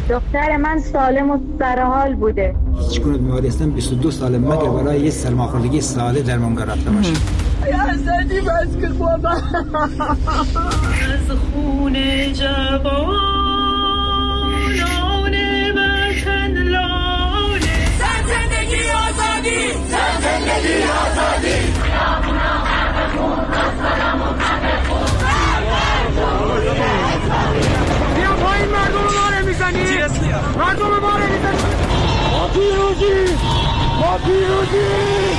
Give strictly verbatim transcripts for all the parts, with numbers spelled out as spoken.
دختر من سالم و سرحال بوده. هیچ گونه بیماری هستن بیست و دو ساله مگه برای یه سرماخوردگی ساله درمانگاه رفته باشه. یا حسنی بس که بابا از خون جوانان وطن لاله. زن زندگی آزادی، زن زندگی آزادی. بیا پایین مردم ما رو میزنی، مردم ما رو میزنی. ما پیروزی، ما پیروزی.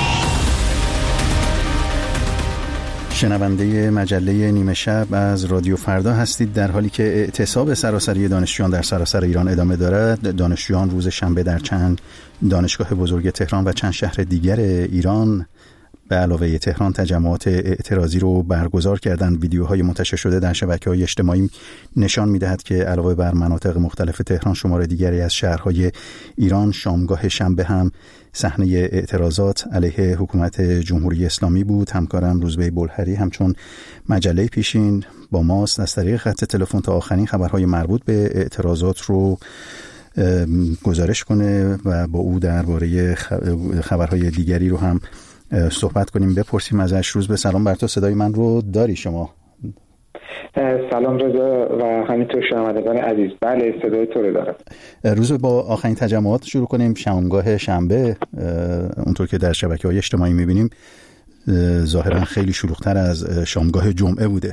شنونده مجله نیمه شب از رادیو فردا هستید. در حالی که اعتصاب سراسری دانشجویان در سراسر ایران ادامه دارد، دانشجویان روز شنبه در چند دانشگاه بزرگ تهران و چند شهر دیگر ایران به علاوه تهران تجمعات اعتراضی رو برگزار کردند. ویدیوهای منتشر شده در شبکه‌های اجتماعی نشان می‌دهد که علاوه بر مناطق مختلف تهران، شمار دیگری از شهرهای ایران شامگاه شنبه هم صحنه اعتراضات علیه حکومت جمهوری اسلامی بود. همکارم روزبه بلهری همچون مجله پیشین با ماست از طریق خط تلفن تا آخرین خبرهای مربوط به اعتراضات رو گزارش کنه و با او درباره خبرهای دیگری رو هم صحبت کنیم، بپرسیم ازش. روز به سلام بر تو، صدای من رو داری شما؟ سلام رضا و همینطور شنوندگان عزیز. بله صدای تو رو دارم. روز با آخرین تجمعات شروع کنیم. شامگاه شنبه اونطور که در شبکه‌های اجتماعی می‌بینیم ظاهراً خیلی شلوغ‌تر از شامگاه جمعه بوده.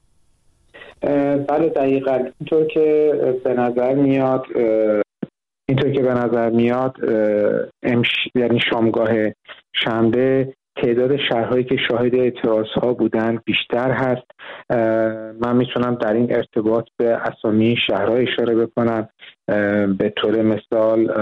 بله دقیقاً اینطور که به نظر میاد اینطور که به نظر میاد امش... یعنی شامگاه شنبه تعداد شهرهایی که شاهد اعتراضها بودن بیشتر هست. من میتونم در این ارتباط به اسامی شهرها اشاره بکنم. به طور مثال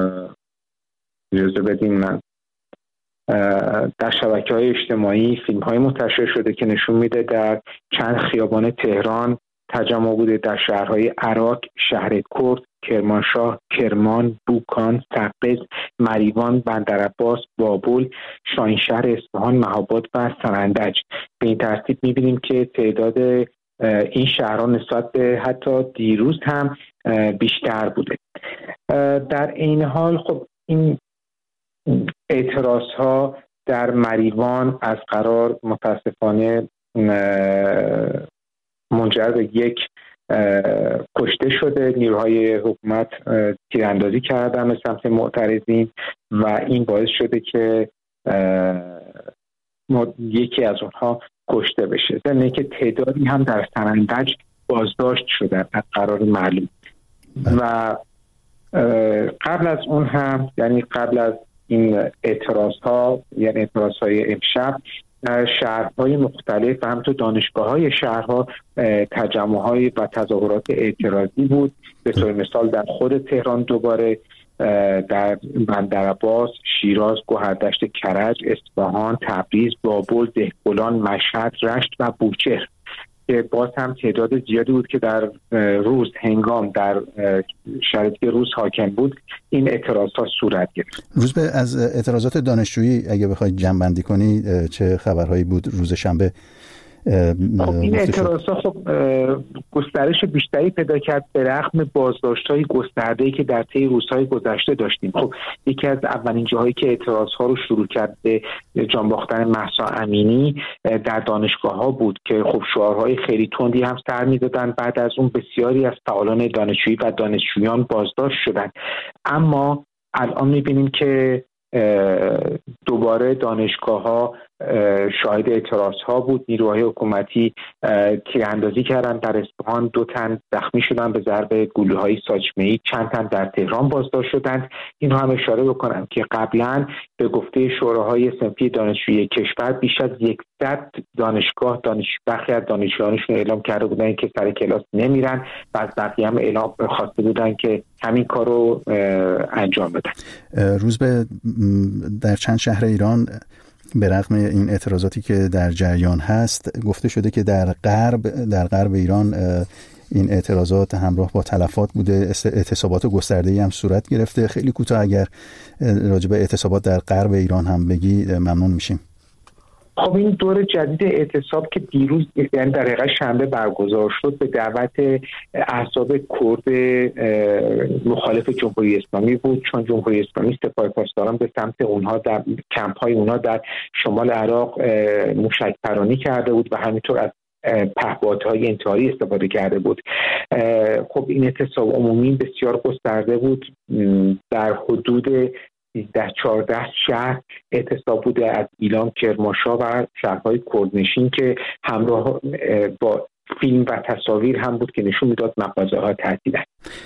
اجازه بدین من در شبکه‌های اجتماعی فیلم‌های منتشر شده که نشون میده در چند خیابان تهران تجمع بوده. در شهرهای عراق، شهرکرد، کرمانشاه، کرمان، بوکان، تبریز، مریوان، بندرعباس، بابل، شاهینشهر اصفهان، مهاباد و سرندج. به این ترتیب می‌بینیم که تعداد این شهرها نسبت به حتی دیروز هم بیشتر بوده. در این حال خب این اعتراضها در مریوان از قرار متاسفانه منجر به یک کشته شده. نیروهای حکومت تیراندازی کردن به سمت معترضین و این باعث شده که یکی از اونها کشته بشه. ضمن که تعدادی هم در سرندج بازداشت شدن از قرار معلوم. و قبل از اون هم یعنی قبل از این اعتراض ها یعنی اعتراض های امشب شهرهای مختلف و همینطور دانشگاه‌های شهرها تجمع‌های و تظاهرات اعتراضی بود. به طور مثال در خود تهران دوباره، در بندرعباس، شیراز، گوهردشت کرج، اصفهان، تبریز، بابل، دهقلان، مشهد، رشت و بوچهر که باز هم تعداد زیادی بود که در روز هنگام در شرایطی روز حاکم بود این اعتراضات صورت گرفت. روز به از اعتراضات دانشجویی اگه بخوای جمع‌بندی کنی چه خبرهایی بود روز شنبه؟ خب این اعتراضات خب گسترش بیشتری پیدا کرد به رغم بازداشت‌های گسترده‌ای که در طی روزهای گذشته داشتیم. خب یکی از اولین جاهایی که اعتراض‌ها رو شروع کرد به جان باختن مهسا امینی در دانشگاه‌ها بود که خب شعارهای خیلی تندی هم سر می‌دادن. بعد از اون بسیاری از فعالان دانشجویی و دانشجویان بازداشت شدند. اما الان می‌بینیم که دوباره دانشگاه‌ها شاهد اعتراض‌ها بود. نیروهای حکومتی تیراندازی کردن. در اصفهان دو تن زخمی شدن به ضرب گلوله‌های ساچمه‌ای، چند تن در تهران بازداشت شدند. اینو هم اشاره بکنم که قبلا به گفته شوراهای صنفی دانشجویی کشور بیش از صد دانشگاه دانش برخی از دانشجویانشون اعلام کرده بودن که سر کلاس نمیرن و از بقیه هم اعلام خواسته بودن که همین کارو انجام بدن. روز به در چند شهر ایران به رغم این اعتراضاتی که در جریان هست گفته شده که در غرب در غرب ایران این اعتراضات همراه با تلفات بوده، اعتصابات گسترده‌ای هم صورت گرفته. خیلی کوتاه اگر راجع به اعتصابات در غرب ایران هم بگی ممنون میشیم. خب این دور جدید اعتصاب که دیروز یعنی در حقیقت شنبه برگزار شد به دعوت احزاب کرد مخالف جمهوری اسلامی بود، چون جمهوری اسلامی سپاه پاسداران به سمت اونها در کمپ‌های اونها در شمال عراق موشک پرانی کرده بود و همینطور از پهپادهای انتحاری استفاده کرده بود. خب این اعتصاب عمومی بسیار گسترده بود، در حدود در چهارده شهر اعتصاب بوده، از ایلام، کرمانشاه و شهرهای کردنشین که همراه با فیلم و تصاویر هم بود که نشون میداد مغازه‌ها تعطیلند.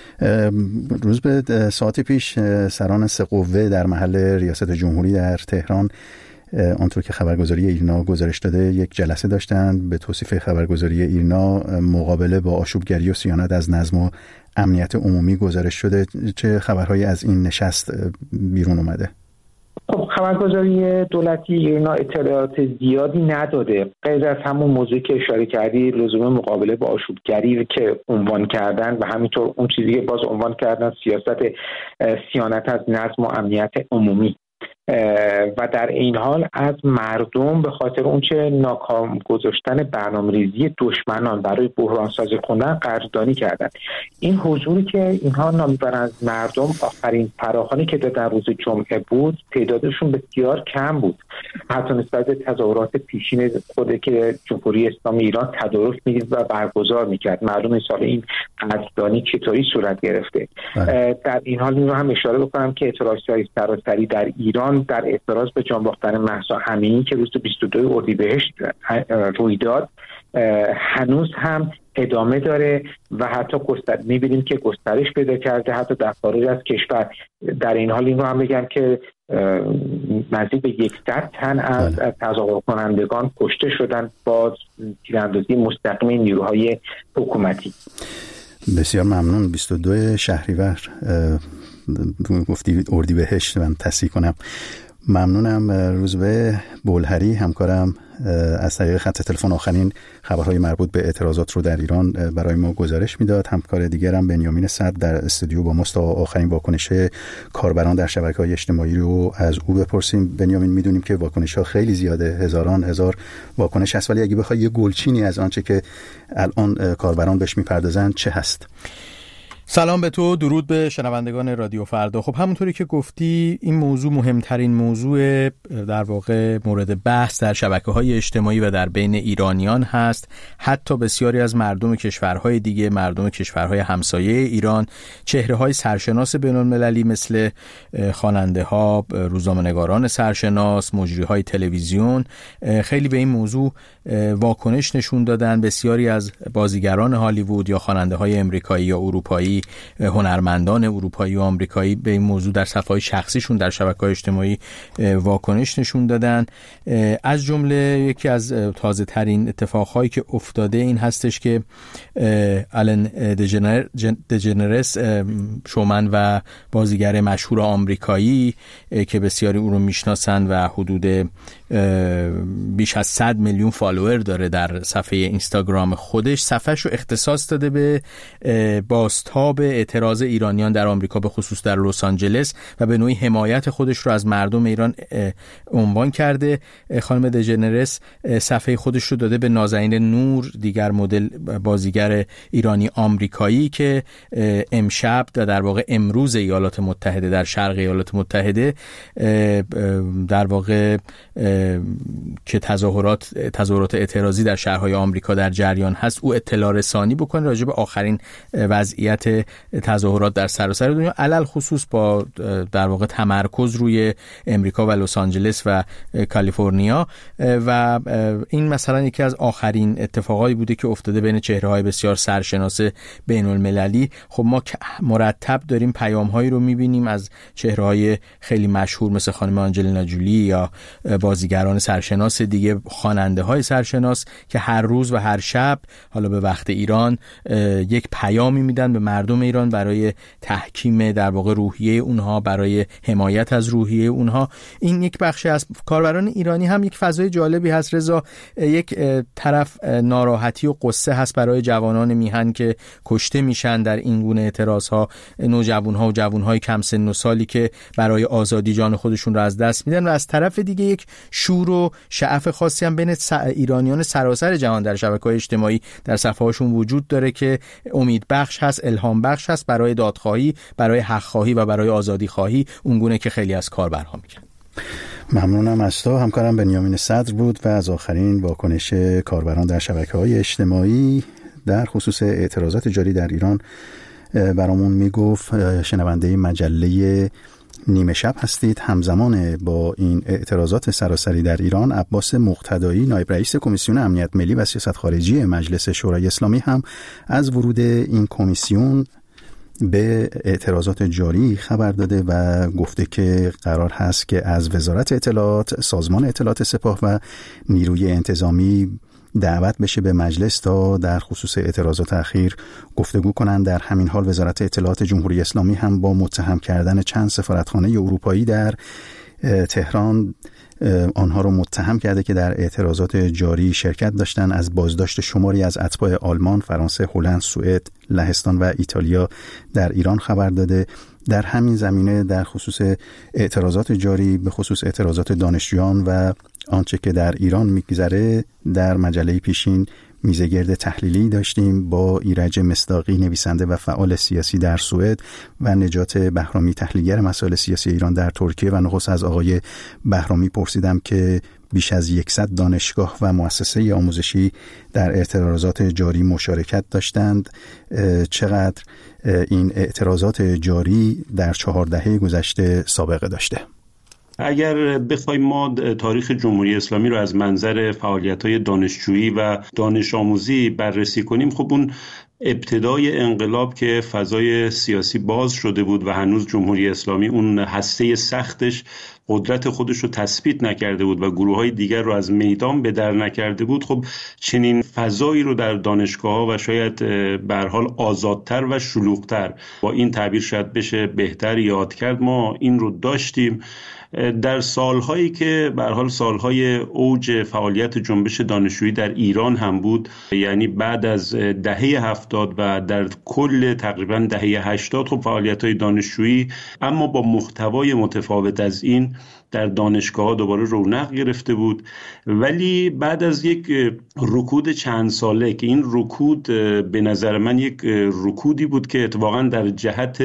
روز به ساعت پیش سران سه قوه در محل ریاست جمهوری در تهران آنطور که خبرگزاری ایرنا گزارش داده یک جلسه داشتند. به توصیف خبرگزاری ایرنا مقابله با آشوبگری و صیانت از نظم و امنیت عمومی گزارش شده. چه خبرهایی از این نشست بیرون اومده؟ خب خبرگزاری دولتی ایرنا اطلاعات زیادی نداده غیر از همون موضوعی که اشاره کردی، لزوم مقابله با آشوبگری که عنوان کردن و همینطور اون چیزی که باز عنوان کردن سیاست صیانت از نظم و امنیت عمومی و در این حال از مردم به خاطر اونچه ناکام گذاشتن برنامه‌ریزی دشمنان برای بحران سازی خوندن قدردانی کردند. این حضوری که اینها نام میبرند از مردم آخرین فراخوانی که در روز جمعه بود تعدادشون بسیار کم بود، حتی نسبت به تظاهرات پیشین خود که جمهوری اسلامی ایران تدارک می‌دید و برگزار می‌کرد. معلوم این سال این قدردانی چطوری صورت گرفته. در این حال این رو هم اشاره بکنم که اعتراض‌های سراسری در ایران در اعتراض به جان باختن مهسا امینی که روز بیست و دو اردیبهشت روی داد هنوز هم ادامه داره و حتی گستر می‌بینیم که گسترش پیدا کرده حتی در خارج از کشور. در این حال این رو هم بگم که نزدیک به یکصد تن از تظاهر کنندگان کشته شدن با تیراندازی مستقیم نیروهای حکومتی. بسیار ممنون. بیست و دو شهریور گفتی اردیبهشت، من تصحیح کنم. ممنونم. روزبه بولهری همکارم از طریق خط تلفن آخرین خبرهای مربوط به اعتراضات رو در ایران برای ما گزارش میداد. همکار دیگرم بنیامین صدر در استودیو با ماست. آخرین واکنش کاربران در شبکه‌های اجتماعی رو از او بپرسیم. بنیامین، میدونیم که واکنش‌ها خیلی زیاده، هزاران هزار واکنش هست، ولی اگه بخوای یه گلچینی از آنچه که الان کاربران بهش میپردازن چه هست؟ سلام به تو، درود به شنوندگان رادیو فردا. خب همونطوری که گفتی این موضوع مهمترین موضوع در واقع مورد بحث در شبکه‌های اجتماعی و در بین ایرانیان هست. حتی بسیاری از مردم کشورهای دیگه، مردم کشورهای همسایه ایران، چهره‌های سرشناس بین‌المللی مثل خواننده‌ها، روزنامه‌نگاران سرشناس، مجری‌های تلویزیون خیلی به این موضوع واکنش نشون دادن. بسیاری از بازیگران هالیوود یا خواننده‌های آمریکایی یا اروپایی، هنرمندان اروپایی و آمریکایی به این موضوع در صفحه‌های شخصیشون در شبکه‌های اجتماعی واکنش نشون دادن. از جمله یکی از تازه‌ترین اتفاقهایی که افتاده این هستش که آلن دژنرس، شومن و بازیگر مشهور آمریکایی که بسیاری او رو میشناسن و حدود بیش از صد میلیون فالوور داره در صفحه اینستاگرام خودش، صفحه‌اش رو اختصاص داده به بازتاب اعتراض ایرانیان در آمریکا، به خصوص در لس آنجلس، و به نوعی حمایت خودش رو از مردم ایران عنوان کرده. خانم دژنرس صفحه خودش رو داده به نازنین نور، دیگر مدل بازیگر ایرانی آمریکایی که امشب در واقع امروز ایالات متحده در شرق ایالات متحده در واقع که تظاهرات تظاهرات اعتراضی در شهرهای آمریکا در جریان هست، او اطلاع رسانی بکنه راجع به آخرین وضعیت تظاهرات در سراسر دنیا، علل خصوص با در واقع تمرکز روی امریکا و لس آنجلس و کالیفرنیا. و این مثلا یکی از آخرین اتفاقایی بوده که افتاده بین چهره‌های بسیار سرشناس بین‌المللی. خب ما مرتب داریم پیام‌هایی رو می‌بینیم از چهره‌های خیلی مشهور مثل خانم آنجلینا جولی یا بازیگران سرشناس دیگه، خواننده‌های سرشناس که هر روز و هر شب حالا به وقت ایران یک پیامی میدن به مردم مردم ایران، برای تحکیم در واقع روحیه اونها، برای حمایت از روحیه اونها. این یک بخشی از کاربران ایرانی هم یک فضای جالبی هست رضا. یک طرف ناراحتی و قصه هست برای جوانان میهن که کشته میشن در این گونه اعتراضها، نوجوانها و جوانهای کم سن و سالی که برای آزادی جان خودشون رو از دست میدن، و از طرف دیگه یک شور و شعف خاصی هم بین ایرانیان سراسر جهان در شبکه‌های اجتماعی در صفحه‌هاشون وجود داره که امید بخش هست، الهام بخش هست برای دادخواهی، برای حق خواهی و برای آزادی خواهی، اونگونه که خیلی از کاربرها میگن. ممنونم از تو. همکارم بنیامین صدر بود و از آخرین واکنش کاربران در شبکه‌های اجتماعی در خصوص اعتراضات جاری در ایران برامون میگفت. شنونده مجله نیمه شب هستید. همزمان با این اعتراضات سراسری در ایران، عباس مقتدایی نایب رئیس کمیسیون امنیت ملی و سیاست خارجی مجلس شورای اسلامی هم از ورود این کمیسیون به اعتراضات جاری خبر داده و گفته که قرار هست که از وزارت اطلاعات، سازمان اطلاعات سپاه و نیروی انتظامی دعوت بشه به مجلس تا در خصوص اعتراضات اخیر گفتگو کنند. در همین حال وزارت اطلاعات جمهوری اسلامی هم با متهم کردن چند سفارتخانه اروپایی در تهران آنها رو متهم کرده که در اعتراضات جاری شرکت داشتن. از بازداشت شماری از اتباع آلمان، فرانسه، هلند، سوئد، لهستان و ایتالیا در ایران خبر داده. در همین زمینه در خصوص اعتراضات جاری، به خصوص اعتراضات دانشجویان و آنچه که در ایران میگذره، در مجله پیشین میزگرد تحلیلی داشتیم با ایرج مصداقی، نویسنده و فعال سیاسی در سوئد، و نجات بهرامی، تحلیلگر مسائل سیاسی ایران در ترکیه. و نخست از آقای بهرامی پرسیدم که بیش از صد دانشگاه و مؤسسه آموزشی در اعتراضات جاری مشارکت داشتند. چقدر این اعتراضات جاری در چهار دهه گذشته سابقه داشته؟ اگر بخوایم ما تاریخ جمهوری اسلامی رو از منظر فعالیت‌های دانشجویی و دانش آموزی بررسی کنیم، خب اون ابتدای انقلاب که فضای سیاسی باز شده بود و هنوز جمهوری اسلامی اون هسته سختش قدرت خودش رو تثبیت نکرده بود و گروه‌های دیگر رو از میدان به در نکرده بود، خب چنین فضایی رو در دانشگاه‌ها و شاید به هر حال آزادتر و شلوغ‌تر، با این تعبیر شاید بشه بهتر یاد کرد، ما این رو داشتیم. در سالهایی که به هر حال سالهای اوج فعالیت جنبش دانشجویی در ایران هم بود، یعنی بعد از دهه هفتاد و در کل تقریبا دهه هشتاد، خب فعالیت‌های دانشجویی اما با محتوای متفاوت از این در دانشگاه‌ها دوباره رونق گرفته بود. ولی بعد از یک رکود چند ساله که این رکود به نظر من یک رکودی بود که اتفاقا در جهت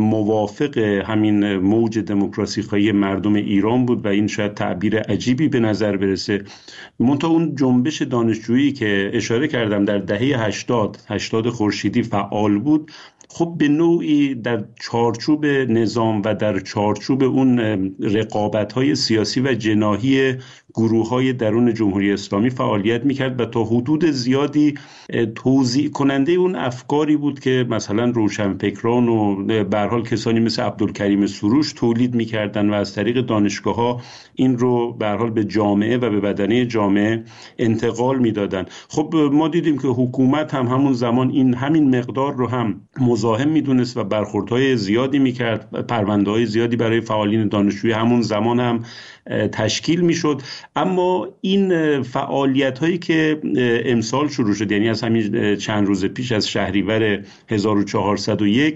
موافق همین موج دموکراسی خواهی مردم ایران بود و این شاید تعبیر عجیبی به نظر برسه، منتها اون جنبش دانشجویی که اشاره کردم در دهه هشتاد هشتاد خورشیدی فعال بود، خب به نوعی در چارچوب نظام و در چارچوب اون رقابت‌های سیاسی و جناحی گروه‌های درون جمهوری اسلامی فعالیت می‌کرد و تا حدود زیادی توزیع کننده اون افکاری بود که مثلا روشنفکران و به هر حال کسانی مثل عبدالکریم سروش تولید می‌کردن و از طریق دانشگاه‌ها این رو به هر حال به جامعه و به بدنه جامعه انتقال می‌دادن. خب ما دیدیم که حکومت هم همون زمان این همین مقدار رو هم مزاحم می‌دونست و برخوردهای زیادی می‌کرد، پرونده‌های زیادی برای فعالین دانشجویی همون زمان هم تشکیل میشد. اما این فعالیت هایی که امسال شروع شد، یعنی از همین چند روز پیش از شهریور هزار و چهارصد و یک،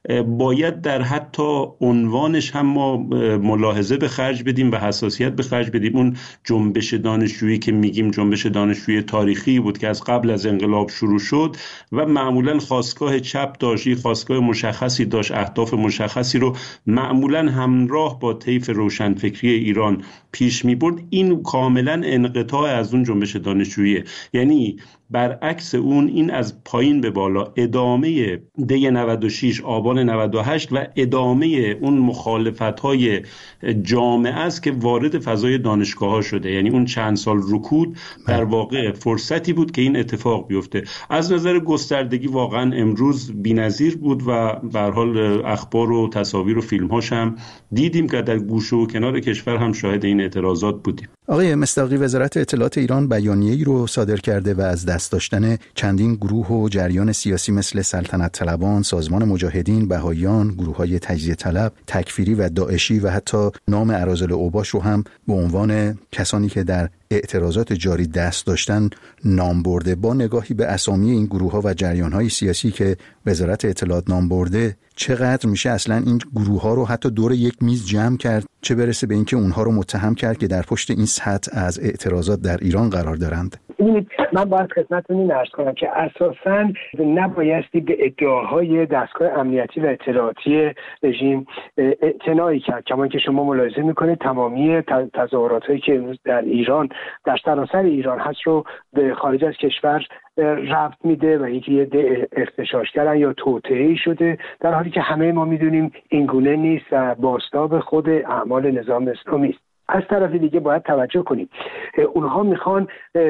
باید در حتی عنوانش هم ما ملاحظه به خرج بدیم و حساسیت به خرج بدیم. اون جنبش دانشجویی که میگیم جنبش دانشجویی تاریخی بود که از قبل از انقلاب شروع شد و معمولا خاستگاه چپ داشت، خاستگاه مشخصی داشت، اهداف مشخصی رو معمولا همراه با طیف روشنفکری ایران پیش می برد. این کاملا انقطاع از اون جنبش دانشجوییه، یعنی برعکس اون این از پایین به بالا ادامه دی نود و شش آبان نود و هشت و ادامه اون مخالفت‌های جامعه است که وارد فضای دانشگاه‌ها شده. یعنی اون چند سال رکود در واقع فرصتی بود که این اتفاق بیفته. از نظر گستردگی واقعا امروز بی‌نظیر بود و به هر حال اخبار و تصاویر و فیلم‌هاش هم دیدیم که در گوشه و کنار کشور هم شاهد این اعتراضات بودیم. آقای مصداقی، وزارت اطلاعات ایران بیانیه‌ای رو صادر کرده و از دست داشتن چندین گروه و جریان سیاسی مثل سلطنت طلبان، سازمان مجاهدین، بهائیان، گروه‌های تجزیه طلب، تکفیری و داعشی و حتی نام اراذل اوباش رو هم به عنوان کسانی که در اعتراضات جاری دست داشتن نام برده. با نگاهی به اسامی این گروه‌ها و جریان‌های سیاسی که وزارت اطلاعات نام برده، چقدر میشه اصلا این گروه‌ها رو حتی دور یک میز جمع کرد، چه برسه به اینکه اونها رو متهم کرد که در پشت این سطح از اعتراضات در ایران قرار دارند؟ ببینید، من باید خدمتتون این عرض کنم که اساساً نبایستی به ادعاهای دستگاه امنیتی و اطلاعاتی رژیم اعتنایی کرد. کما که شما ملاحظه میکنید تمامی تظاهرات‌هایی که امروز در ایران، در سراسر ایران هست رو به خارج از کشور ربط میده و یکی یه اختشاش کردن یا توطئه‌ای شده، در حالی که همه ما میدونیم این گونه نیست و بازتاب خود اعمال نظام اسلامی است. از طرف دیگه باید توجه کنیم اونها میخوان،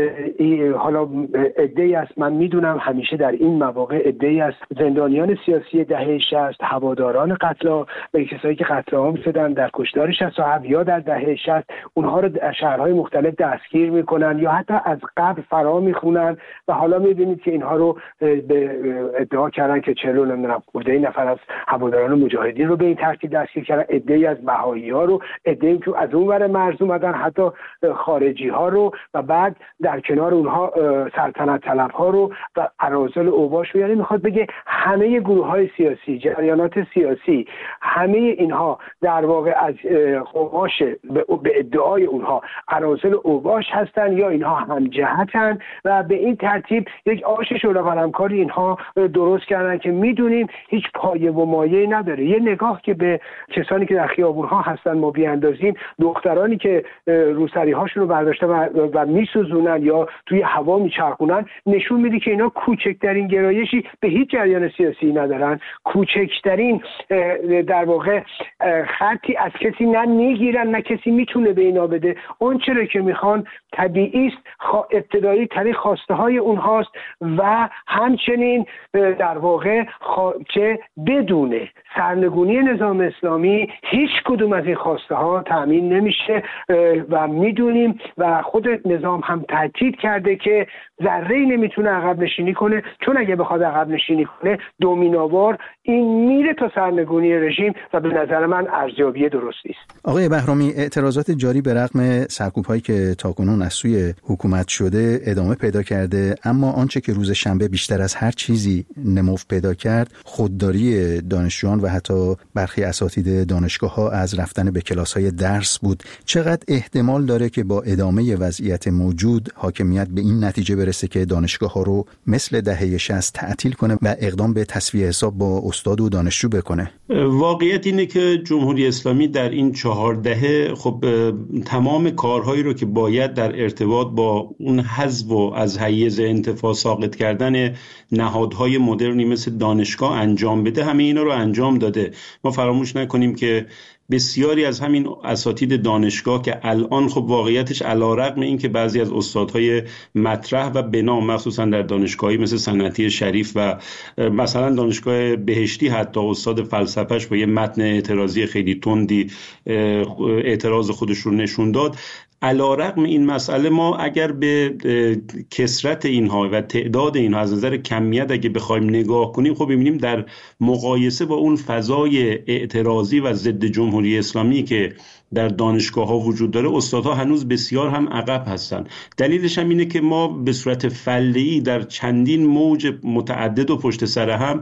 حالا عده‌ای است، من میدونم همیشه در این مواقع عده‌ای است زندانیان سیاسی دهه شصت، هواداران قتل و کسایی که قتل عام شدن در کشتار شصت و هفت یا در دهه شصت، اونها رو در شهرهای مختلف دستگیر میکنن یا حتی از قبل فرا میخونن و حالا میبینید که اینها رو به ادعا کردن که چهل نمیدونم خورده نفر از هواداران مجاهدین رو به این ترتیب دستگیر کردن، عده‌ای از بهائی‌ها رو، عده‌ای که از اون مرز اومدن حتی خارجی ها رو و بعد در کنار اونها سلطنت طلب ها رو و اراذل اوباش رو. یعنی میخواد بگه همه گروه های سیاسی، جریانات سیاسی، همه اینها در واقع از قماش به ادعای اونها اراذل اوباش هستن یا اینها هم جهتن و به این ترتیب یک آش شورا قلمکاری اینها درست کردن که میدونیم هیچ پایه و مایه نداره. یه نگاه که به کسانی که در خیابون ها هستن ما بیاندازیم، دخترانی که روسری هاشون رو برداشته و, و میسوزونن یا توی هوا میچرخونن، نشون میده که اینا کوچکترین گرایشی به هیچ جریان سیاسی ندارن، کوچکترین در واقع خطی از کسی نه میگیرن نه کسی میتونه به اینا بده. اون چرا که میخوان طبیعی است، ابتدایی ترین خواسته های اونهاست و همچنین در واقع که بدون سرنگونی نظام اسلامی هیچ کدوم از این خواسته ها تامین نمیشه و میدونیم و خود نظام هم تاکید کرده که ذره‌ای نمیتونه عقب نشینی کنه، چون اگه بخواد عقب نشینی کنه دومینووار این میره تا سرنگونی رژیم و به نظر من ارزیابی درستی است. آقای بهرامی، اعتراضات جاری به رغم سرکوب‌هایی که تاکنون از سوی حکومت شده ادامه پیدا کرده، اما آنچه که روز شنبه بیشتر از هر چیزی نمو پیدا کرد خودداری دانشجویان و حتی برخی اساتید دانشگاه‌ها از رفتن به کلاس‌های درس بود. چقدر احتمال داره که با ادامه وضعیت موجود حاکمیت به این نتیجه برسه که دانشگاه‌ها رو مثل دهه شصت تعطیل کنه و اقدام به تسویه حساب با استاد و دانشجو بکنه؟ واقعیت اینه که جمهوری اسلامی در این چهار دهه خب تمام کارهایی رو که باید در ارتباط با اون حذف و از حیز انتفاع ساقط کردن نهادهای مدرنی مثل دانشگاه انجام بده، همه اینا رو انجام داده. ما فراموش نکنیم که بسیاری از همین اساتید دانشگاه که الان خب واقعیتش علی‌رغم این که بعضی از استادهای مطرح و بنا مخصوصا در دانشگاهی مثل صنعتی شریف و مثلا دانشگاه بهشتی حتی استاد فلسفهش با یه متن اعتراضی خیلی تندی اعتراض خودش رو نشون داد، علی‌رغم این مسئله ما اگر به کثرت اینها و تعداد اینها از نظر کمیت اگه بخوایم نگاه کنیم، خب ببینیم در مقایسه با اون فضای اعتراضی و ضد جمهوری اسلامی که در دانشگاه ها وجود داره، استادها هنوز بسیار هم عقب هستن. دلیلش هم اینه که ما به صورت فله‌ای در چندین موج متعدد و پشت سر هم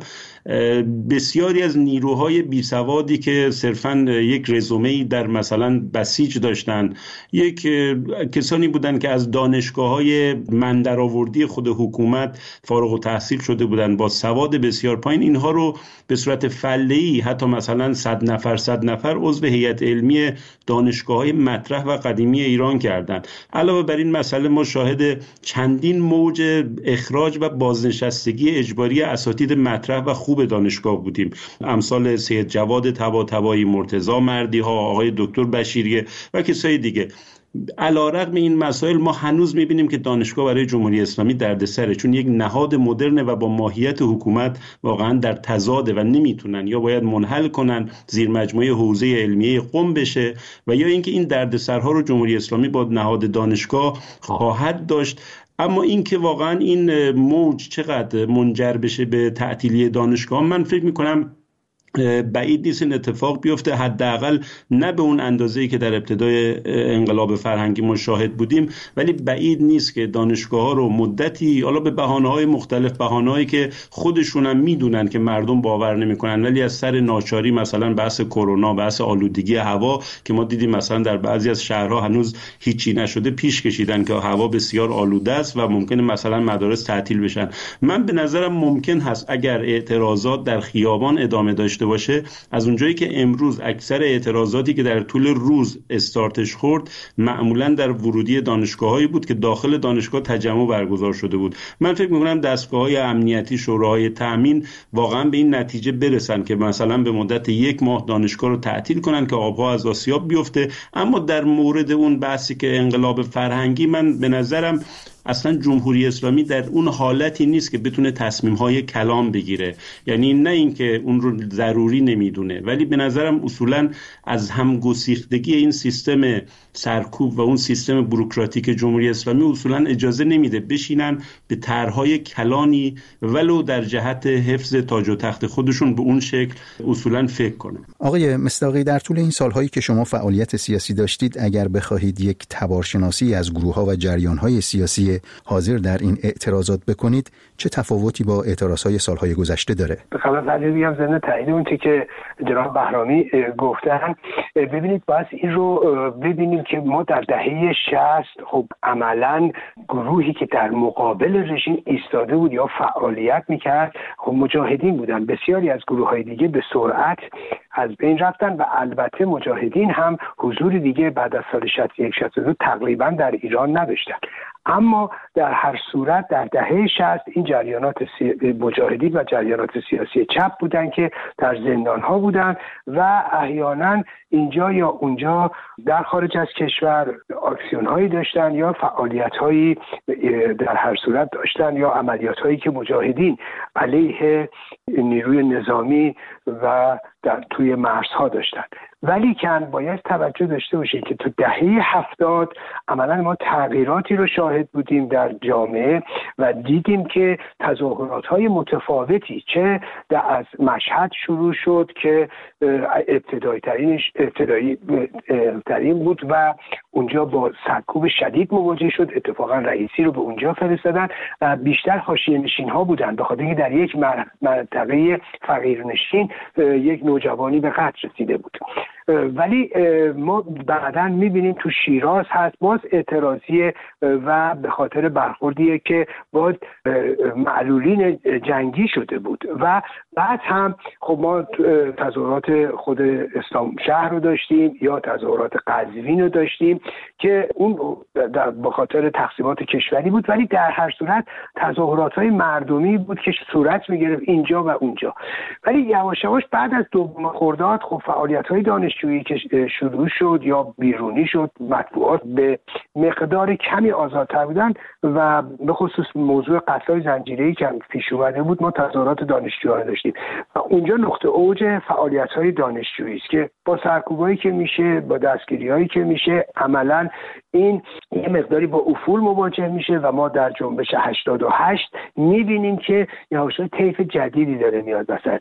بسیاری از نیروهای بیسوادی که صرفاً یک رزومه‌ای در مثلا بسیج داشتن، یک کسانی بودن که از دانشگاه‌های مندرآوردی خود حکومت فارغ التحصیل شده بودن با سواد بسیار پایین، اینها رو به صورت فله‌ای حتی مثلا صد نفر صد نفر عضو هیئت علمی دانشگاه‌های مطرح و قدیمی ایران کردن. علاوه بر این مسئله ما شاهد چندین موج اخراج و بازنشستگی اجباری اساتید مطرح و خوب دانشگاه بودیم، امثال سید جواد طباطبایی، مرتضی مردی‌ها، آقای دکتر بشیریه و کسای دیگه. علیرغم این مسائل ما هنوز میبینیم که دانشگاه برای جمهوری اسلامی دردسره، چون یک نهاد مدرن و با ماهیت حکومت واقعا در تضاده و نمیتونن، یا باید منحل کنن، زیر مجموعه حوزه علمیه قم بشه، و یا اینکه این دردسرها رو جمهوری اسلامی با نهاد دانشگاه خواهد داشت. اما اینکه واقعا این موج چقدر منجر بشه به تعطیلی دانشگاه، من فکر میکنم بعید نیست این اتفاق بیفته، حداقل نه به اون اندازه‌ای که در ابتدای انقلاب فرهنگی ما شاهد بودیم، ولی بعید نیست که دانشگاه‌ها رو مدتی، حالا به بهانه‌های مختلف، بهانه‌هایی که خودشون هم میدونن که مردم باور نمی‌کنن، ولی از سر ناچاری، مثلا بحث کرونا، بحث آلودگی هوا که ما دیدیم مثلا در بعضی از شهرها هنوز هیچی نشده، پیش کشیدن که هوا بسیار آلوده است و ممکنه مثلا مدارس تعطیل بشن. من به نظرم ممکن هست اگر اعتراضات در خیابان ادامه داشته باشه، از اونجایی که امروز اکثر اعتراضاتی که در طول روز استارتش خورد معمولا در ورودی دانشگاهایی بود که داخل دانشگاه تجمع برگزار شده بود، من فکر می‌کنم دستگاه‌های امنیتی، شوراهای تامین واقعا به این نتیجه برسن که مثلا به مدت یک ماه دانشگاه رو تعطیل کنن که آبها از آسیاب بیفته. اما در مورد اون بحثی که انقلاب فرهنگی، من به نظرم اصلا جمهوری اسلامی در اون حالتی نیست که بتونه تصمیم‌های کلام بگیره، یعنی نه اینکه اون رو ضروری نمیدونه، ولی به نظرم اصولا از همگسیختگی این سیستم سرکوب و اون سیستم بوروکراتیک جمهوری اسلامی اصولا اجازه نمیده بشینن به طرح‌های کلانی ولو در جهت حفظ تاج و تخت خودشون به اون شکل اصولا فکر کنن. آقای مصداقی، در طول این سالهایی که شما فعالیت سیاسی داشتید، اگر بخواهید یک تبارشناسی از گروه‌ها و جریان‌های سیاسی حاضر در این اعتراضات بکنید، چه تفاوتی با اعتراضهای سالهای گذشته داره؟ به خبر فرضی بیام ضمن تایید اون که جناب بهرامی گفتن، ببینید باید این رو ببینیم که ما در دهه شصت خب عملاً گروهی که در مقابل رژیم ایستاده بود یا فعالیت میکرد خب مجاهدین بودن. بسیاری از گروه‌های دیگه به سرعت از بین رفتن و البته مجاهدین هم حضور دیگه بعد از سال شصت و یک شصت و دو تقریبا در ایران نداشتن. اما در هر صورت در دهه شصت این جریانات سی... مجاهدین و جریانات سیاسی چپ بودن که در زندان‌ها بودن و احیانا اینجا یا اونجا در خارج از کشور آکسیون‌هایی داشتن یا فعالیت‌هایی در هر صورت داشتن یا عملیات‌هایی که مجاهدین علیه نیروی نظامی و در توی مرزها داشتن. ولی کن باید توجه داشته باشید که تو دهه هفتاد عملا ما تغییراتی رو شاهد بودیم در جامعه و دیدیم که تظاهرات‌های متفاوتی چه در از مشهد شروع شد که ابتدایی ترینش ابتدایی ترین بود و اونجا با سرکوب شدید مواجه شد. اتفاقا رئیسی رو به اونجا فرستادن و بیشتر حاشیه‌نشین‌ها بودن به خاطر اینکه در یک منطقه فقیرنشین یک نوجوانی به قتل رسیده بود. ولی ما بعداً می‌بینیم تو شیراز هست باز اعتراضی و به خاطر برخوردیه که با معلولین جنگی شده بود و بعد هم خب ما تظاهرات خود اسلام شهر رو داشتیم یا تظاهرات قزوین رو داشتیم که اون به خاطر تقسیمات کشوری بود، ولی در هر صورت تظاهرات‌های مردمی بود که صورت می‌گرفت اینجا و اونجا. ولی یواش یواش بعد از دوم خرداد خب فعالیت‌های دانشجویی که شروع شد یا بیرونی شد، مطبوعات به مقدار کمی آزادتر بودن و به خصوص موضوع قتل‌های زنجیره‌ای که پیش اومده بود ما تظاهرات دانشجویان داشتیم و اونجا نقطه اوج فعالیت‌های دانشجویی است که با سرکوبایی که میشه، با دستگیری‌هایی که میشه، عملاً این یه مقداری با افول مواجه میشه و ما در جنبش هشتاد و هشت می‌بینیم که یواش یواش طیف جدیدی داره میاد وسط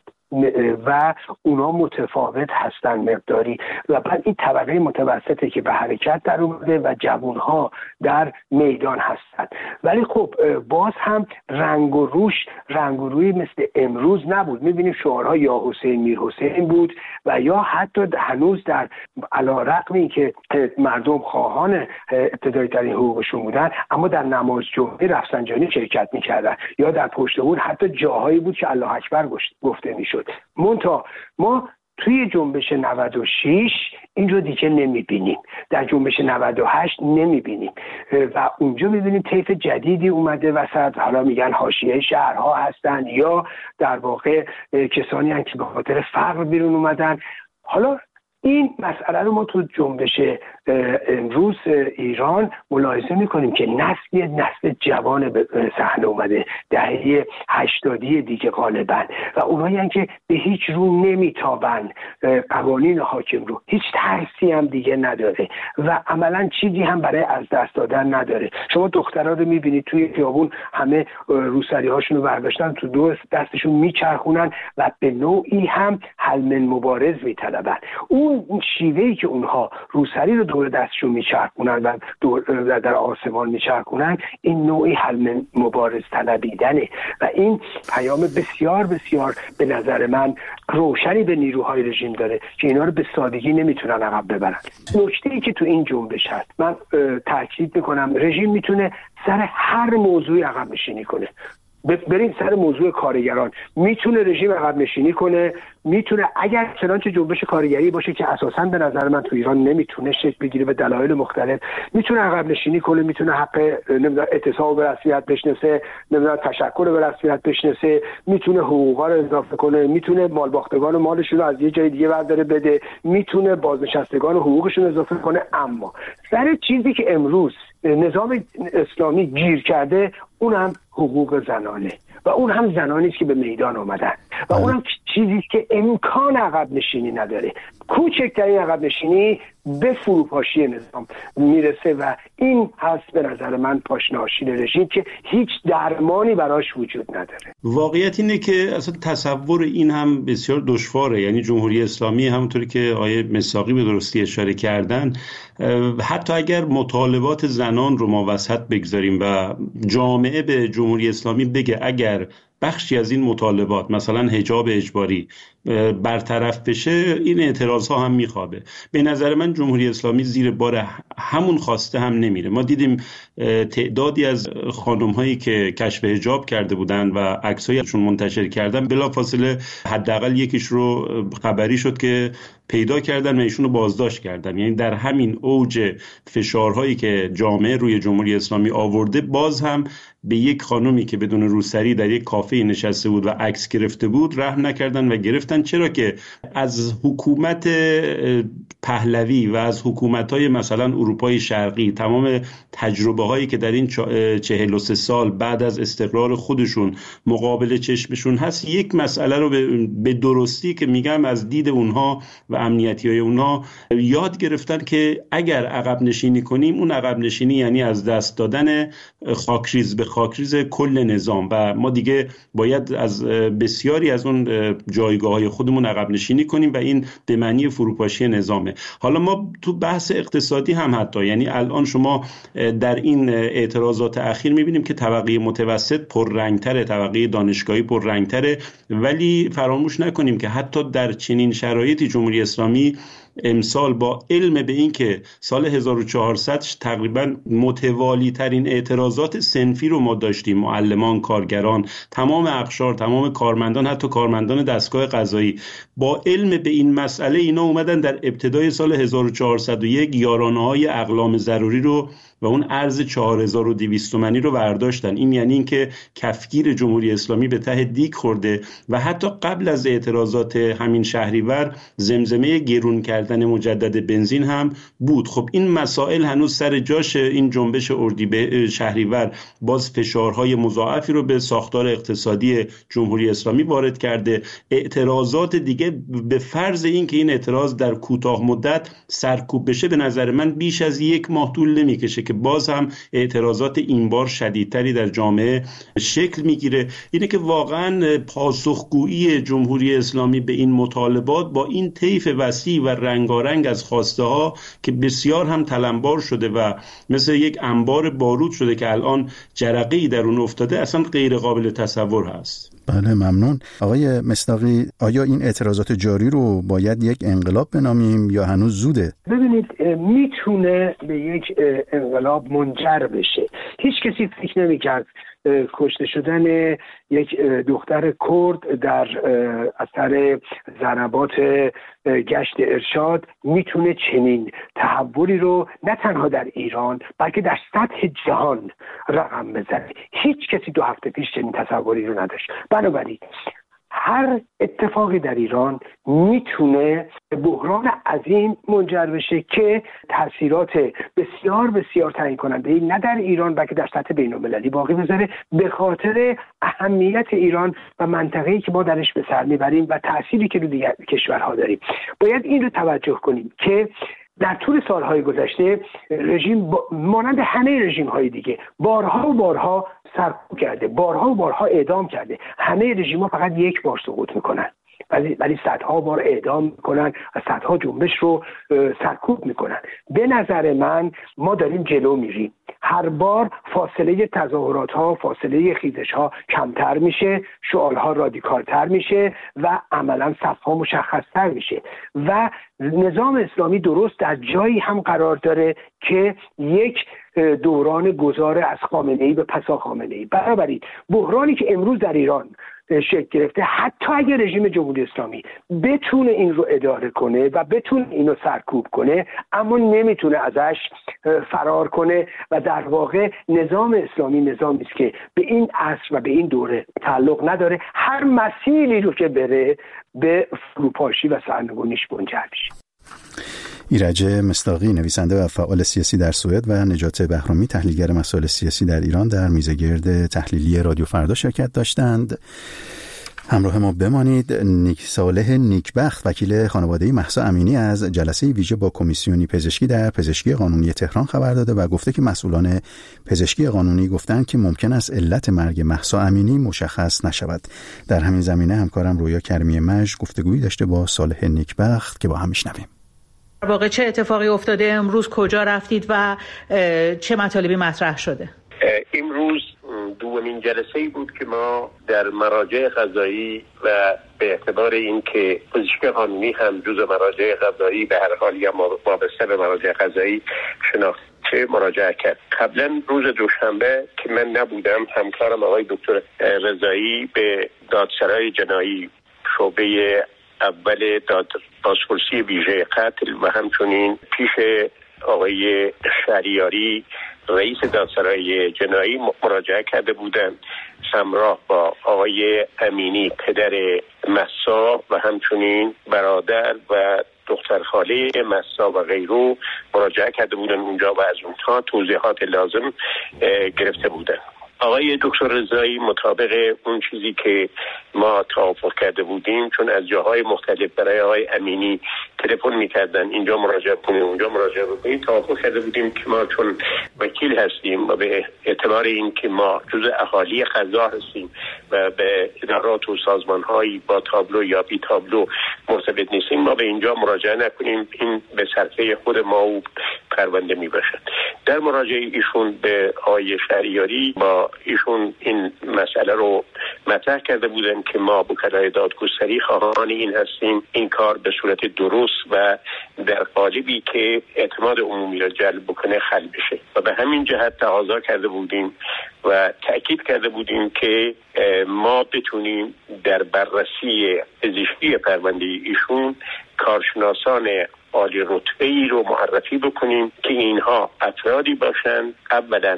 و اونا متفاوت هستن مقداری و بعد این طبقه متوسطه که به حرکت در اومده و جوانها در میدان هستن. ولی خب باز هم رنگ و روش رنگ و روی مثل امروز نبود. میبینیم شعارها یا حسین میر حسین بود و یا حتی هنوز در علیرغم این که مردم خواهان ابتدایی ترین حقوقشون بودن اما در نماز جمعه رفسنجانی شرکت میکردن یا در پشت بون حتی جاهایی بود که الله اکبر گفته میشد. منتها ما توی جنبش نود و شش این رو دیگه نمیبینیم، در جنبش نود و هشت نمیبینیم و اونجا میبینیم طیف جدیدی اومده وسط، حالا میگن حاشیه شهرها هستن یا در واقع کسانی هستن که به خاطر فقر بیرون اومدن. حالا این مسئله رو ما تو جنبش امروز ایران ملاحظه میکنیم که نسل نسل جوان به صحنه اومده، دهه هشتادی دیگه غالبا، و اونایی هم که به هیچ رو نمیتابن قوانین حاکم رو، هیچ ترسی هم دیگه نداره و عملا چیزی هم برای از دست دادن نداره. شما دخترها رو میبینید توی خیابون همه روسری هاشون رو برداشتن تو دو دستشون میچرخونن و به نوعی هم حلم مبارز میطلبن. اون شیوهی که اونها روسری رو دور دستشون میچرخونن و دور در آسمان میچرخونن، این نوعی حلم مبارز طلبیدنه و این پیام بسیار بسیار به نظر من روشنی به نیروهای رژیم داره که اینا رو به سادگی نمیتونن عقب ببرن. نکته‌ای که تو این جنبش هست، من تاکید میکنم، رژیم میتونه سر هر موضوعی عقب نشینی کنه. بریم سر موضوع کارگران، میتونه رژیم عقب نشینی کنه، میتونه اگر چنانچه جنبش کارگری باشه که اساساً به نظر من تو ایران نمیتونه شکل بگیره به دلایل مختلف، میتونه عقب نشینی کنه، میتونه حق نمیدونم اعتصاب به رسمیت بشناسه، نمیدونم تشکر به رسمیت بشناسه، میتونه حقوقا رو اضافه کنه، میتونه مالباختگان و مالشون رو از یه جای دیگه برداره بده، میتونه بازنشستگان و حقوقشون اضافه کنه. اما سر چیزی که امروز نظام اسلامی گیر کرده، اون هم حقوق زنانه و اون هم زنانی است که به میدان اومدن و اون هم چیزی است که امکان عقب نشینی نداره. کوچکترین عقب نشینی به فروپاشی نظام میرسه و این هست به نظر من پاشناشین رژیم که هیچ درمانی براش وجود نداره. واقعیت اینه که اصلا تصور این هم بسیار دشواره. یعنی جمهوری اسلامی همونطوری که آیه مساقی به درستی اشاره کردن، حتی اگر مطالبات زنان رو ما وسط بگذاریم و جامعه به جمهوری اسلامی بگه اگر بخشی از این مطالبات مثلا حجاب اجباری برطرف بشه، این اعتراض ها هم میخوابه. به نظر من جمهوری اسلامی زیر بار همون خواسته هم نمیره. ما دیدیم تعدادی از خانم هایی که کشف حجاب کرده بودن و عکسایشون منتشر کردن، بلافاصله حداقل یکیش رو خبری شد که پیدا کردن و ایشون رو بازداشت کردن. یعنی در همین اوج فشارهایی که جامعه روی جمهوری اسلامی آورده، باز هم به یک خانومی که بدون روسری در یک کافه نشسته بود و عکس گرفته بود رحم نکردن و گرفتن. چرا که از حکومت پهلوی و از حکومت‌های مثلا اروپای شرقی تمام تجربه هایی که در این چهل و سه سال بعد از استقرار خودشون مقابل چشمشون هست، یک مسئله رو به درستی که میگم از دید اونها و امنیتی های اونها یاد گرفتن که اگر عقب نشینی کنیم، اون عقب نشینی یعنی از دست دادن خاکریز به خاکریز کل نظام و ما دیگه باید از بسیاری از اون جایگاه‌های خودمون عقب نشینی کنیم و این به معنی فروپاشی نظامه. حالا ما تو بحث اقتصادی هم حتی، یعنی الان شما در این اعتراضات اخیر می‌بینیم که طبقه متوسط پررنگ‌تره، طبقه دانشگاهی پررنگ‌تره، ولی فراموش نکنیم که حتی در چنین شرایطی جمهوری اسلامی امسال با علم به این که سال هزار و چهارصد تقریبا متوالی ترین اعتراضات صنفی رو ما داشتیم، معلمان، کارگران، تمام اقشار، تمام کارمندان، حتی کارمندان دستگاه قضایی، با علم به این مسئله اینا اومدن در ابتدای سال هزار و چهارصد و یک یارانه‌های اقلام ضروری رو و اون ارز چهار هزار و دویست تومانی رو برداشتن. این یعنی این که کفگیر جمهوری اسلامی به ته دیگ خورده و حتی قبل از اعتراضات همین شهریور زمزمه گرون کردن مجدد بنزین هم بود. خب این مسائل هنوز سر جاش. این جنبش اردیبهشت شهریور باز فشارهای مضاعفی رو به ساختار اقتصادی جمهوری اسلامی وارد کرده. اعتراضات دیگه به فرض این که این اعتراض در کوتاه مدت سرکوب بشه، به نظر من بیش از یک ماه طول نمیکشه که باز هم اعتراضات این بار شدیدتری در جامعه شکل میگیره. اینه که واقعا پاسخگویی جمهوری اسلامی به این مطالبات با این طیف وسیع و رنگارنگ از خواسته ها که بسیار هم تلمبار شده و مثل یک انبار بارود شده که الان جرقه‌ای در اون افتاده، اصلا غیر قابل تصور هست. بله ممنون. آقای مصداقی، آیا این اعتراضات جاری رو باید یک انقلاب بنامیم یا هنوز زوده؟ ببینید، میتونه به یک انقلاب منجر بشه. هیچ کسی فکر نمی‌کرد کشته شدن یک دختر کرد در اثر ضربات گشت ارشاد میتونه چنین تحولی رو نه تنها در ایران بلکه در سطح جهان رقم بزنه. هیچ کسی دو هفته پیش چنین تصوری رو نداشت. بنابراین هر اتفاقی در ایران میتونه بحران عظیم منجر بشه که تاثیرات بسیار بسیار تعیین کننده نه در ایران بلکه در سطح بین‌المللی باقی بذاره، به خاطر اهمیت ایران و منطقه‌ای که ما درش به سر میبریم و تأثیری که رو دیگر کشورها داریم. باید این رو توجه کنیم که در طول سالهای گذشته رژیم با... مانند همه رژیم‌های دیگه بارها و بارها سرکوب کرده، بارها و بارها اعدام کرده. همه رژیم‌ها فقط یک بار سقوط میکنن ولی ولی صدها بار اعدام میکنن و صدها جنبش رو سرکوب میکنن. به نظر من ما داریم جلو میریم، هر بار فاصله تظاهرات ها، فاصله خیزش ها کمتر میشه، شعار ها رادیکالتر میشه و عملا صف ها مشخصتر میشه و نظام اسلامی درست در جایی هم قرار داره که یک دوران گذار از خامنه‌ای به پسا خامنه‌ای. بنابراین بحرانی که امروز در ایران شکل گرفته، حتی اگر رژیم جمهوری اسلامی بتونه این رو اداره کنه و بتونه اینو سرکوب کنه، اما نمیتونه ازش فرار کنه و در واقع نظام اسلامی نظامی است که به این عصر و به این دوره تعلق نداره. هر مسیری رو که بره به فروپاشی و سرنگونیش منجر میشه. ایرج مصداقی، نویسنده و فعال سیاسی در سوئد، و نجات بهرامی، تحلیلگر مسائل سیاسی در ایران، در میزگرد تحلیلی رادیو فردا شرکت داشتند. همراه ما بمانید. نیک صالح نیکبخت، وکیل خانواده مهسا امینی، از جلسه ویژه با کمیسیونی پزشکی در پزشکی قانونی تهران خبر داده و گفته که مسئولان پزشکی قانونی گفتند که ممکن است علت مرگ مهسا امینی مشخص نشود. در همین زمینه همکارم رویا کریمی مژ گفتگویی داشته با صالح نیکبخت که با هم میشنویم. در واقع چه اتفاقی افتاده امروز، کجا رفتید و چه مطالبی مطرح شده؟ امروز دومین جلسه‌ای بود که ما در مراجع قضایی و به اعتبار اینکه پزشکی قانونی هم جزء مراجع قضایی به هر حال یا وابسته به مراجع قضایی شناخته مراجعه کرد. قبلا روز دوشنبه که من نبودم، همکارم آقای دکتر رضایی به دادسرای جنایی شعبه اول داد بازپرسی ویژه قتل و همچنین پیش آقای شهریاری رئیس دادسرای جنایی مراجعه کرده بودند، همراه با آقای امینی پدر مهسا و همچنین برادر و دختر خاله مهسا و غیره مراجعه کرده بودند اونجا و از اونها توضیحات لازم گرفته بودند. آقای دکتر رضایی مطابق اون چیزی که ما توافق کرده بودیم، چون از جاهای مختلف برای آقای امینی تلفن می‌کردن اینجا مراجعه کنید اونجا مراجعه کنید، توافق کرده بودیم که ما چون وکیل هستیم و به اعتبار این که ما جزء اهالی قضا هستیم و به ادارات و سازمان‌هایی با تابلو یا بی تابلو مرتبط نیستیم، ما به اینجا مراجعه نکنیم، این به صرفه خود ما و پرونده میباشد. در مراجعه ایشون به آقای شهریاری با ایشون این مسئله رو مطرح کرده بودن که ما وکلای دادگستری خواهان این هستیم این کار به صورت درست و در قالبی که اعتماد عمومی را جلب بکنه حل بشه و به همین جهت تقاضا کرده بودیم و تأکید کرده بودیم که ما بتونیم در بررسی پزشکی پرونده ایشون کارشناسان عالی رتبه ای رو معرفی بکنیم که اینها افرادی باشند اولا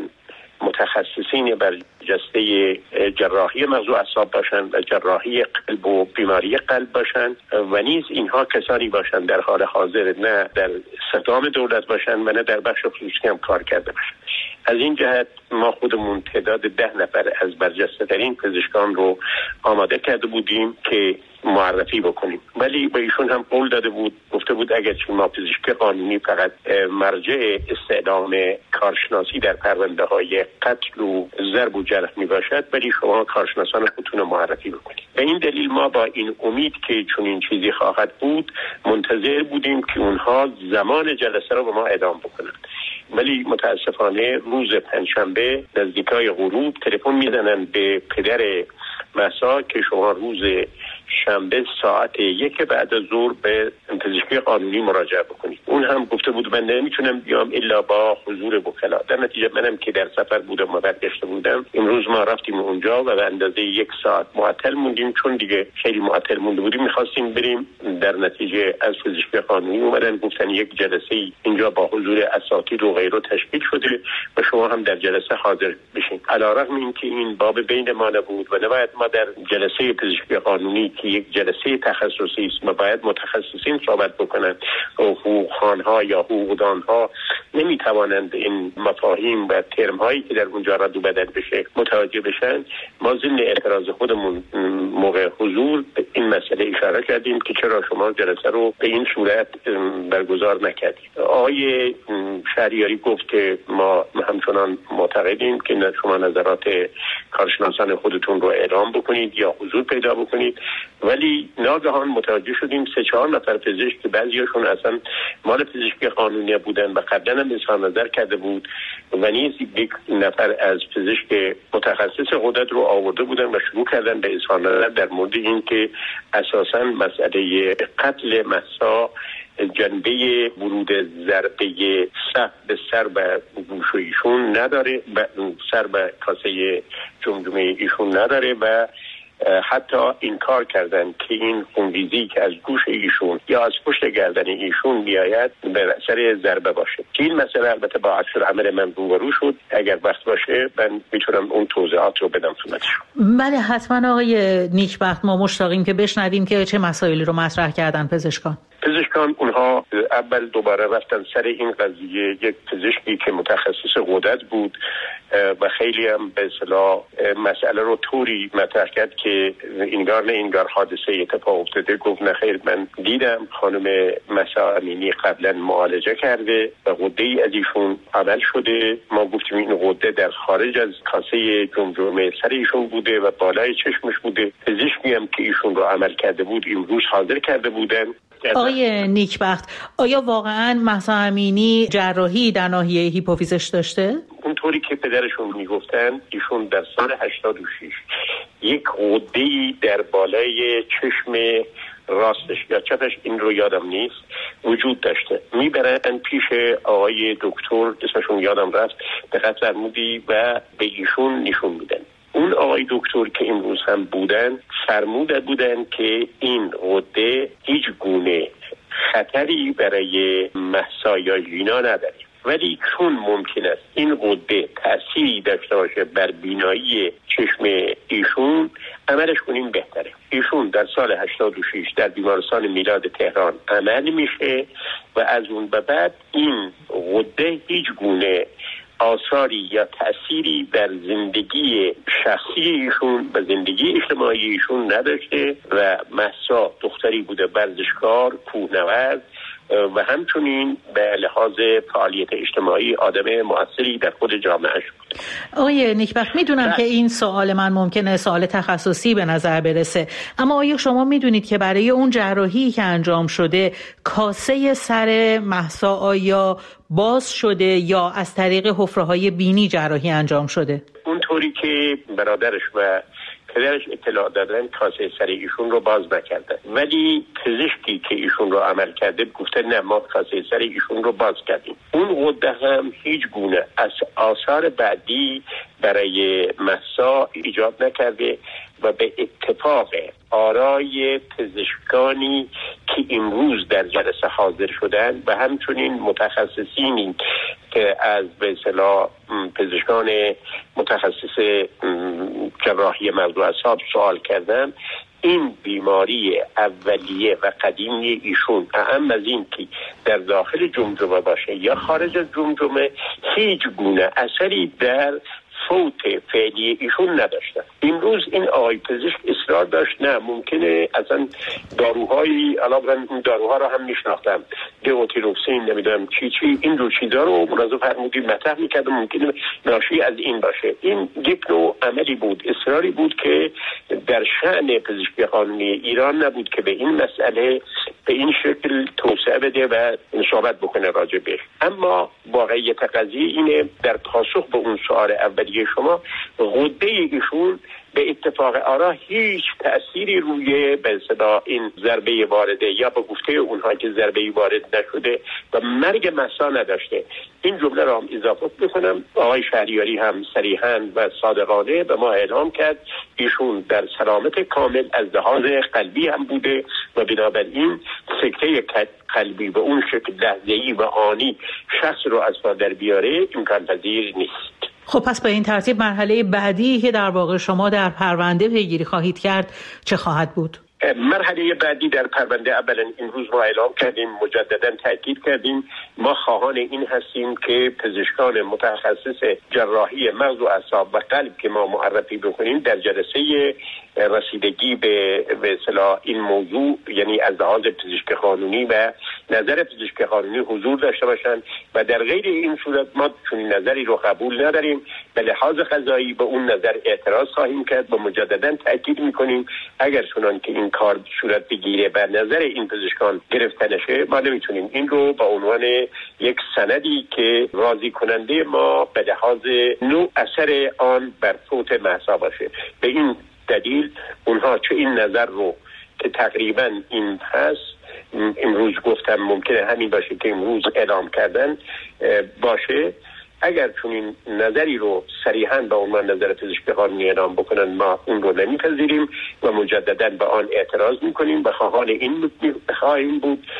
متخصصین بر جسته جراحی مغز و اعصاب باشند و جراحی قلب و بیماری قلب باشند و نیز اینها کسانی باشند در حال حاضر نه در استخدام دولت باشند و نه در بخش خصوصی هم کار کرده باشند. از این جهت ما خودمون تعداد ده نفر از برجسته ترین پزشکان رو آماده کرده بودیم که معرفی بکنیم، ولی به ایشون هم قول داده بود، گفته بود اگرچه ما پزشکی قانونی فقط مرجع استعلام کارشناسی در پرونده های قتل و ضرب و جرح می باشد، ولی شما کارشناسان خودتون معرفی بکنید. به این دلیل ما با این امید که چون این چیزی خواهد بود منتظر بودیم که اونها زمان جلسه رو به ما اعلام بکنند، ولی متاسفانه روز پنجشنبه نزدیکای غروب تلفن میزنن به پدر مهسا که شما روز شنبه ساعت یک بعد از ظهر به پزشکی قانونی مراجعه بکنید. اون هم گفته بود من نمیتونم بیام الا با حضور وکلا. در نتیجه منم که در سفر بودم و برگشته بودم، امروز ما رفتیم اونجا و به اندازه یک ساعت معطل موندیم، چون دیگه خیلی معطل مونده بودیم، میخواستیم بریم. در نتیجه از پزشکی قانونی اومدن گفتن یک جلسه اینجا با حضور اساتید و غیره تشکیل شده و شما هم در جلسه حاضر بشین. علیرغم اینکه این باب بین ما نبود و نباید ما در جلسه پزشکی قانونی که یک جلسه تخصصی است ما باید متخصصین صحبت بکنند، حقوقخوان‌ها یا حقوقدان‌ها نمیتوانند این مفاهیم و ترم هایی که در اونجا رد و بدل بشه متوجه بشن. ما ضمن اعتراض خودمون موقع حضور به این مسئله اشاره کردیم که چرا شما جلسه رو به این صورت برگزار نکردید. آقای شهریاری گفت که ما همچنان معتقدیم که شما نظرات کارشناسان خودتون رو اعلام بکنید یا حضور پیدا بکنید، ولی ناگهان متوجه شدیم سه چهار نفر پزشک که بعضیاشون اصلا مال پزشکی قانونی بودن و قبلا هم اظهار نظر کرده بود و نیز یک نفر از پزشک متخصص غدد رو آورده بودن و شروع کردن به اظهار نظر در مورد این که اساساً مسئله قتل مهسا جنبه ورود ضربه سخت به سر به گوش ایشون نداره، سر به کاسه جمجمه ایشون نداره و حتی انکار کردن که این خونریزی که از گوش ایشون یا از پشت گردن ایشون میآید به اثر ضربه باشه. که این مسئله البته با عکس العمل من روبرو شد. اگر وقت باشه من میتونم اون توضیحات رو بدم خدمتشون. بله حتما آقای نیکبخت، ما مشتاقیم که بشنویم که چه مسائلی رو مطرح کردن پزشکان. پزشکان اونها اول دوباره رفتن سر این قضیه. یک پزشکی که متخصص غدد بود و خیلی هم به اصطلاح مسئله رو طوری مطرح کرد که انگار نه انگار حادثه اتفاق افتاده. گفت نه خیر، من دیدم خانم مهسا امینی قبلا معالجه کرده و غده ای از ایشون عمل شده. ما گفتیم این غده در خارج از کاسه جمجمه سر ایشون بوده و بالای چشمش بوده. پزشکی هم که ایشون رو عمل کرده بود امروز حاضر کرده بودن. آقای نیکبخت، آیا واقعا مهسا امینی جراحی در ناحیه هیپوفیزش داشته؟ اونطوری که پدرشون میگفتن ایشون در سال هشتاد و شش یک غده‌ای در بالای چشم راستش یا چپش، این رو یادم نیست، وجود داشته. میبرن پیش آقای دکتر، اسمشون یادم رفت، دقت فرمودی، و به ایشون نشون میدن. اون آقای دکتر که امروز هم بودن فرموده بودن که این غده هیچ گونه خطری برای مهسا یا ژینا نداره، ولی چون ممکن است این غده تأثیری داشته باشه بر بینایی چشم ایشون، عملش کنیم بهتره. ایشون در سال هشتاد و شش در بیمارستان میلاد تهران عمل میشه و از اون به بعد این غده هیچ گونه آثاری یا تأثیری در زندگی شخصی ایشون و زندگی اجتماعی ایشون نداشته و مهسا دختری بوده ورزشکار، کوهنورد و همچنین به لحاظ فعالیت اجتماعی آدم مؤثری در خود جامعه بود. آقای نیکبخت، میدونم که این سوال من ممکنه سوال تخصصی به نظر برسه، اما آیا شما میدونید که برای اون جراحی که انجام شده کاسه سر مهسا آیا باز شده یا از طریق حفره‌های بینی جراحی انجام شده؟ اونطوری که برادرش و پدرش اطلاع دادن کاسه سر ایشون رو باز نکردن، ولی پزشکی که ایشون رو عمل کرده گفته نه ما کاسه سر ایشون رو باز کردیم. اون غده هم هیچ گونه از آثار بعدی برای مهسا ایجاد نکرده و به اتفاق آرای پزشکانی که امروز در جلسه حاضر شدن و همچنین متخصصینی که از به اصطلاح پزشکان متخصص جراحی مغز و اعصاب سوال کردن، این بیماری اولیه و قدیمی ایشون اهم از این که در داخل جمجمه باشه یا خارج از جمجمه هیچ گونه اثری در فوت فعلی ایشون نداشتن. امروز این آقای پزشک اصرار داشت نه ممکنه اصلا داروهایی، علاوه اون داروها رو هم میشناختم، دیوتیروکسین نمیدونم چی چی، این رو چیزا رو مناظر فرمودی مطرح میکرد ممکنه ناشی از این باشه. این یک نوع عملی بود، اصراری بود که در شأن پزشکی قانونی ایران نبود که به این مسئله به این شکل توسعه بده و صحبت بکنه راجع بهش. اما واقعیت قضیه اینه، در پاسخ به اون سوال اولیه شما، غده ایشون به اتفاق آرا هیچ تأثیری روی به اصطلاح این ضربه وارده یا به گفته اونها که ضربه وارد نشده و مرگ مهسا نداشته. این جمله را هم اضافه بکنم، آقای شهریاری هم صریحاً و صادقانه به ما اعلام کرد ایشون در سلامت کامل از لحاظ قلبی هم بوده و بنابراین سکته قلبی به اون شکل لحظه‌ای و آنی شخص رو از پا در بیاره امکان پذیر نیست. خب پس به این ترتیب مرحله بعدی که در واقع شما در پرونده پیگیری خواهید کرد چه خواهد بود؟ مرحله بعدی در پرونده اولا این روز ما اعلام کردیم، مجددا تاکید کردیم ما خواهان این هستیم که پزشکان متخصص جراحی مغز و اعصاب و قلب که ما معرفی بکنیم در جلسه رسیدگی به به اصطلاح این موضوع، یعنی از لحاظ پزشک قانونی و نظر پزشک قانونی حضور داشته باشند و در غیر این صورت ما چون نظری رو قبول نداریم، به لحاظ قضایی به اون نظر اعتراض خواهیم کرد و مجددا تاکید میکنیم اگر چنان که این کار صورت بگیره و نظر این پزشکان گرفته نشه ما نمیتونیم این رو با عنوان یک سندی که راضی کننده ما به لحاظ نوع اثر آن بر فوت مهسا باشه. به این دلیل اونها چه این نظر رو که تقریبا این هست امروز گفتم ممکنه همین باشه که امروز اعلام کردن باشه، اگر چون این نظری رو صریحاً به عنوان نظر پزشک قانونی اعلام بکنن ما اون رو نمیپذیریم و مجددا به آن اعتراض میکنیم و خواهان این خواهیم بود